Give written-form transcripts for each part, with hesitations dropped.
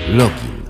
Login.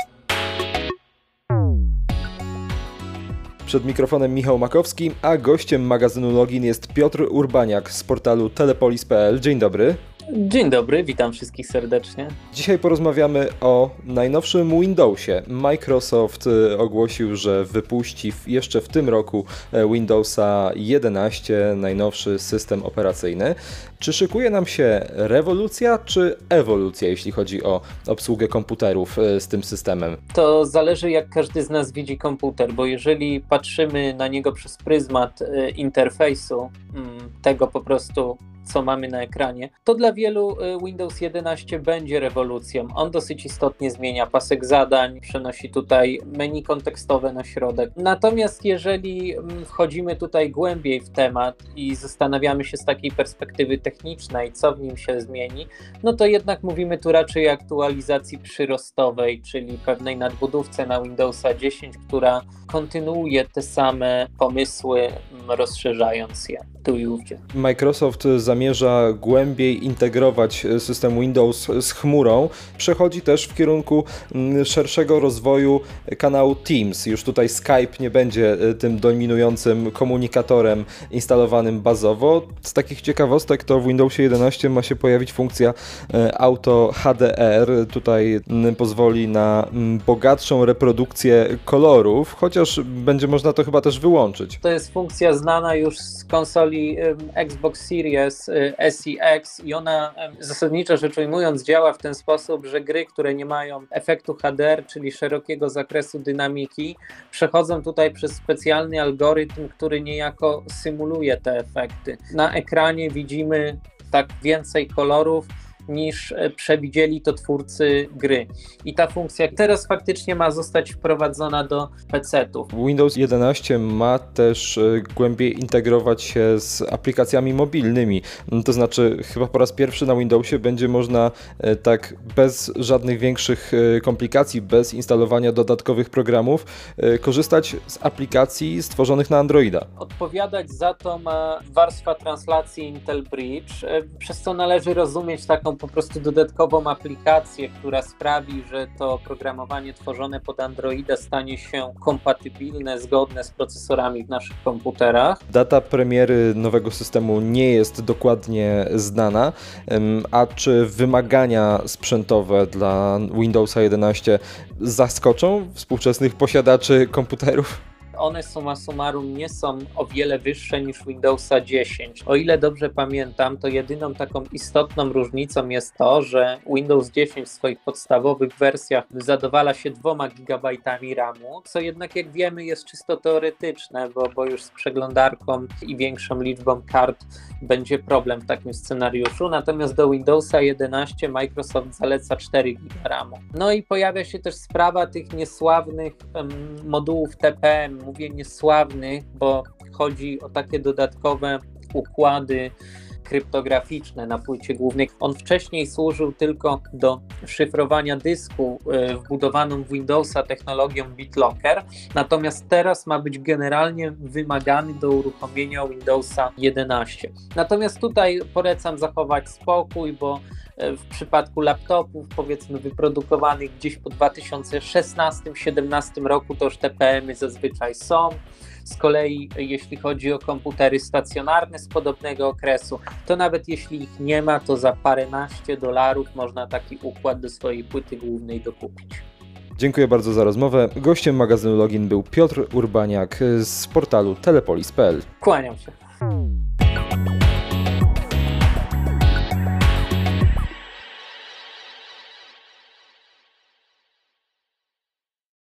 Przed mikrofonem Michał Makowski, a gościem magazynu Login jest Piotr Urbaniak z portalu telepolis.pl. Dzień dobry. Dzień dobry, witam wszystkich serdecznie. Dzisiaj porozmawiamy o najnowszym Windowsie. Microsoft ogłosił, że wypuści jeszcze w tym roku Windowsa 11, najnowszy system operacyjny. Czy szykuje nam się rewolucja, czy ewolucja, jeśli chodzi o obsługę komputerów z tym systemem? To zależy, jak każdy z nas widzi komputer, bo jeżeli patrzymy na niego przez pryzmat interfejsu, tego po prostu co mamy na ekranie, to dla wielu Windows 11 będzie rewolucją. On dosyć istotnie zmienia pasek zadań, przenosi tutaj menu kontekstowe na środek. Natomiast jeżeli wchodzimy tutaj głębiej w temat i zastanawiamy się z takiej perspektywy technicznej, co w nim się zmieni, no to jednak mówimy tu raczej o aktualizacji przyrostowej, czyli pewnej nadbudówce na Windowsa 10, która kontynuuje te same pomysły, rozszerzając je tu i ówdzie. Microsoft zamierza głębiej integrować system Windows z chmurą. Przechodzi też w kierunku szerszego rozwoju kanału Teams. Już tutaj Skype nie będzie tym dominującym komunikatorem instalowanym bazowo. Z takich ciekawostek to w Windowsie 11 ma się pojawić funkcja Auto HDR. Tutaj pozwoli na bogatszą reprodukcję kolorów, chociaż będzie można to chyba też wyłączyć. To jest funkcja znana już z konsoli Xbox Series S i X i ona zasadniczo rzecz ujmując działa w ten sposób, że gry, które nie mają efektu HDR, czyli szerokiego zakresu dynamiki, przechodzą tutaj przez specjalny algorytm, który niejako symuluje te efekty. Na ekranie widzimy tak więcej kolorów, niż przewidzieli to twórcy gry. I ta funkcja teraz faktycznie ma zostać wprowadzona do PC-ów. Windows 11 ma też głębiej integrować się z aplikacjami mobilnymi. To znaczy chyba po raz pierwszy na Windowsie będzie można tak bez żadnych większych komplikacji, bez instalowania dodatkowych programów korzystać z aplikacji stworzonych na Androida. Odpowiadać za to ma warstwa translacji Intel Bridge, przez co należy rozumieć taką po prostu dodatkową aplikację, która sprawi, że to oprogramowanie tworzone pod Androida stanie się kompatybilne, zgodne z procesorami w naszych komputerach. Data premiery nowego systemu nie jest dokładnie znana, a czy wymagania sprzętowe dla Windowsa 11 zaskoczą współczesnych posiadaczy komputerów? One summa summarum nie są o wiele wyższe niż Windowsa 10. O ile dobrze pamiętam, to jedyną taką istotną różnicą jest to, że Windows 10 w swoich podstawowych wersjach zadowala się 2 GB RAMu, co jednak jak wiemy jest czysto teoretyczne, bo już z przeglądarką i większą liczbą kart będzie problem w takim scenariuszu. Natomiast do Windowsa 11 Microsoft zaleca 4 GB RAMu. No i pojawia się też sprawa tych niesławnych modułów TPM. Mówię niesławnych, bo chodzi o takie dodatkowe układy kryptograficzne na płycie głównej. On wcześniej służył tylko do szyfrowania dysku wbudowaną w Windowsa technologią BitLocker, natomiast teraz ma być generalnie wymagany do uruchomienia Windowsa 11. Natomiast tutaj polecam zachować spokój, bo w przypadku laptopów, powiedzmy wyprodukowanych gdzieś po 2016-2017 roku, to już TPM-y zazwyczaj są. Z kolei jeśli chodzi o komputery stacjonarne z podobnego okresu, to nawet jeśli ich nie ma, to za paręnaście dolarów można taki układ do swojej płyty głównej dokupić. Dziękuję bardzo za rozmowę. Gościem magazynu Login był Piotr Urbaniak z portalu telepolis.pl. Kłaniam się.